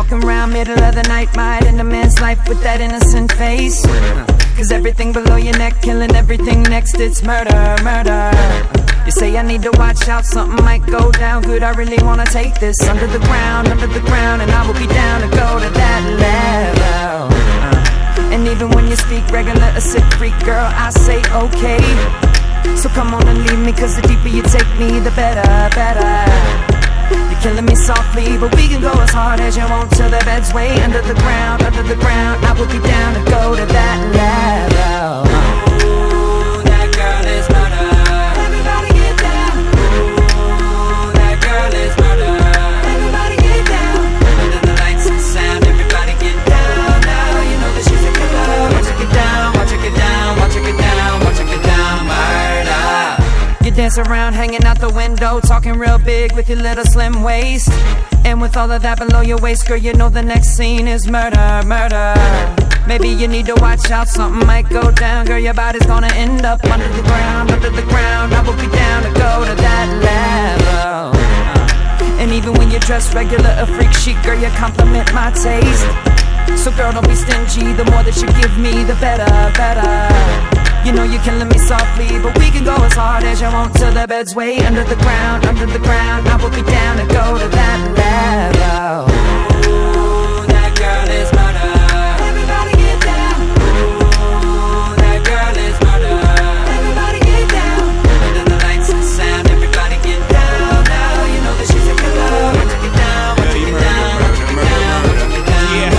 Walking around middle of the night, might end a man's life with that innocent face. Cause everything below your neck, killing everything next, it's murder, murder. You say I need to watch out, something might go down good. I really wanna take this under the ground, and I will be down to go to that level. And even when you speak regular, a sick freak, girl, I say okay. So come on and leave me, cause the deeper you take me, the better, better. You're killing me softly, but we can go as hard as you want till the bed's way under the ground, I will be down to go to that level. Ooh, that girl is murder. Everybody get down. Ooh, that girl is murder. Everybody get down. Under the lights and sound, everybody get down. Now you know that she's a killer. Watch her get down, watch her get down, watch her get down, watch her get down, murder. You dance around, hanging out the window, talking real big with your little slim waist. And with all of that below your waist, girl, you know the next scene is murder, murder. Maybe you need to watch out, something might go down. Girl, your body's gonna end up under the ground, I will be down to go to that level. And even when you're dressed regular, a freak chic, girl, you compliment my taste. So girl, don't be stingy, the more that you give me, the better, better. You know you're killing me softly, but we can go as hard as you want till the bed's way under the ground, I will be down to go to that level. Ooh, that girl is murder. Everybody get down. Ooh, that girl is murder. Everybody get down. Under the lights and sound, everybody get down. Now you know that she's a killer. Watch her get down, watch her get down, watch her get down, watch her get down,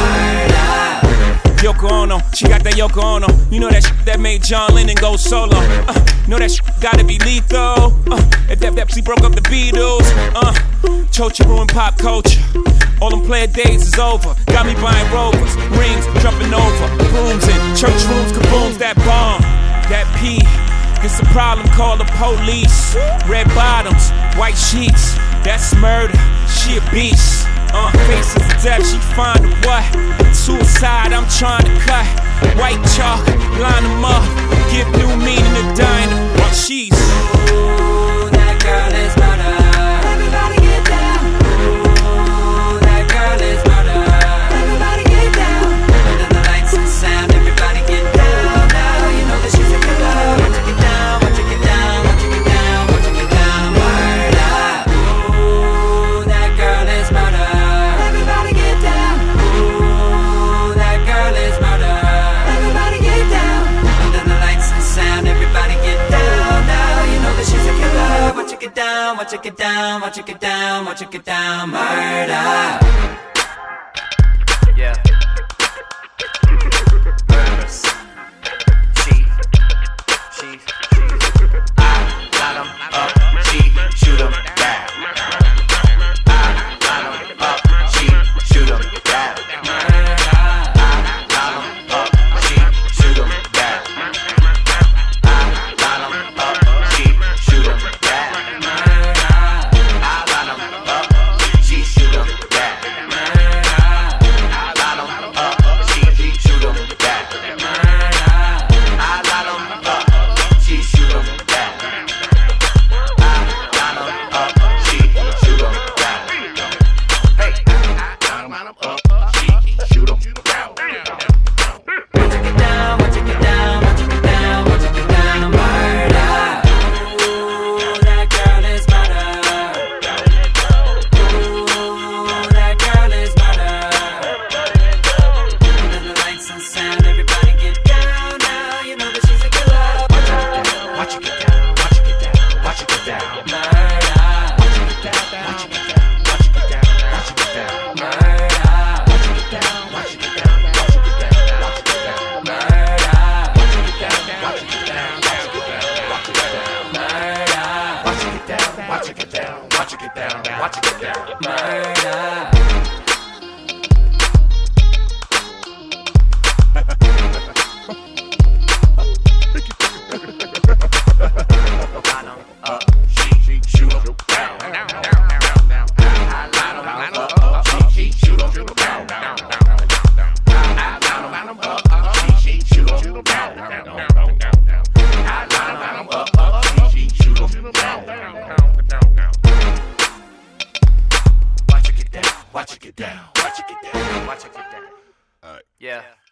murder. Yoko Ono, she got that Yoko Ono. You know that shit that made John Lennon go solo. Know that shit gotta be lethal. If that Pepsi broke up the Beatles. Chochi ruined pop culture. All them player days is over. Got me buying Rovers, rings, jumping over, brooms in church rooms, kabooms. That bomb, that P. It's a problem, call the police. Red bottoms, white sheets. That's murder. She a beast. Faces of death, she find a what? Suicide, I'm trying to cut. White chalk, line them up. Give new meaning to dying. While she's ooh, that girl is murder. Everybody get down. Ooh, that girl is murder. Everybody get down. Under the lights and sound, everybody get down. Now you know that she's a killer. Watch her get down, watch her get down, watch her get down, watch her get down, murder. Ooh, that girl is murder. Everybody get down. Ooh, that girl is murder. Everybody get down. Under the lights and sound, everybody get down. Now you know that she's a killer. Watch her get down, watch her get down, watch her get down, watch her get down, murder. Yeah. Murders. She. I got 'em up. She shoot 'em down. I got 'em up. She shoot 'em down. I got 'em up. She shoot 'em down. I got 'em up. She shoot 'em down. I got 'em up. She shoot 'em down. I got 'em up. She shoot 'em down. I got 'em up. She shoot 'em down. I got 'em up. She shoot 'em down. Hey, I got 'em up. She shoot 'em down. Watch her get down, watch her get down, watch her get down, watch her get down, murder. Ooh, that girl is murder. Ooh, that girl is murder. Under the lights and sound, everybody get down. Now you know that she's a killer. Watch it get down. Watch it get down. Watch it get down. Murder. Watch it get down. Watch it get down. Watch it get down. Watch it get down. Murder. Watch it get down. Watch it get down. Watch it get down. Watch it get down. Murder. Watch it get down. Watch it get down. Watch it get down. Watch it get down. Murder. Watch it get down. Watch it get down. Watch it get down. Watch it get down. Murder. Line 'em up. She shoot 'em down. Line 'em up. She shoot 'em down. Line 'em up. She shoot 'em down. Line 'em up. She shoot 'em down. Watch it get down. Watch it get down. Watch it get down. Watch it get down. All right. Yeah.